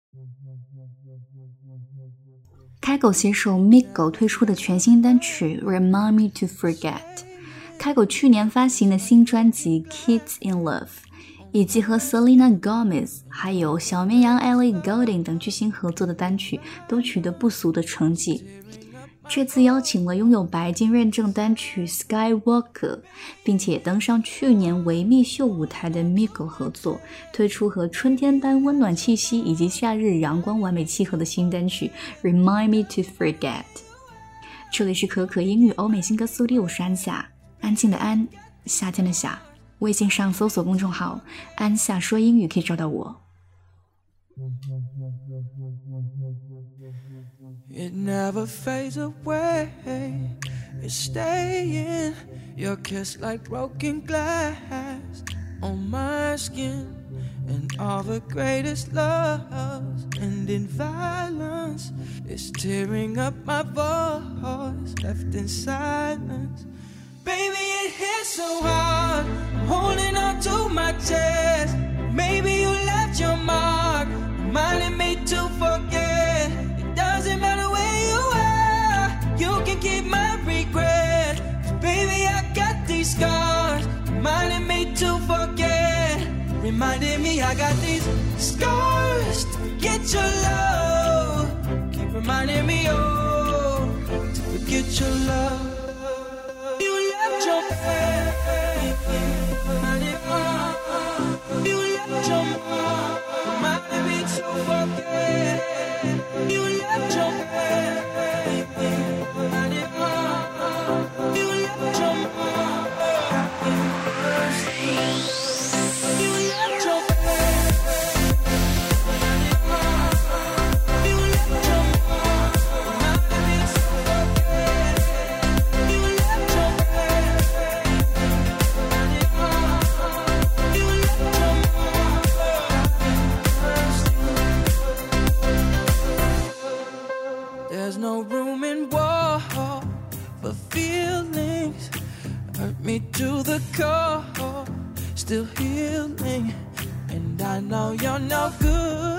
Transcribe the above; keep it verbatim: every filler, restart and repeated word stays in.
开狗携手 Migos 推出的全新单曲 Remind Me to Forget。 开狗去年发行的新专辑 Kids in Love， 以及和 Selena Gomez 还有小绵羊 Ellie Goulding 等巨星合作的单曲都取得不俗的成绩。这次邀请了拥有白金认证单曲 Skywalker， 并且登上去年维密秀舞台的 Migos 合作，推出和春天般温暖气息以及夏日阳光完美契合的新单曲 Remind Me to Forget。 这里是可可英语欧美新歌速递，我是安夏，安静的安，夏天的夏。微信上搜索公众号安夏说英语可以找到我。 It never fades away, it's staying. Your kiss like broken glass on my skin. And all the greatest loves end in violence. It's tearing up my voice, left in silence. Baby, it hits so hard, I'm holding on to my chest. Maybe you left your mark, reminding me to forget. It doesn't matter where you are, you can keep my regret. Baby, I got these scars, reminding me to forget. Reminding me I got these scars to forget your love. Keep reminding me, oh, to forget your love. You left your baby, you left your mom, reminding me to forget. You left your baby, you left your mom. You left your There's no room in war for feelings. Hurt me to the core, still healing. And I know you're no good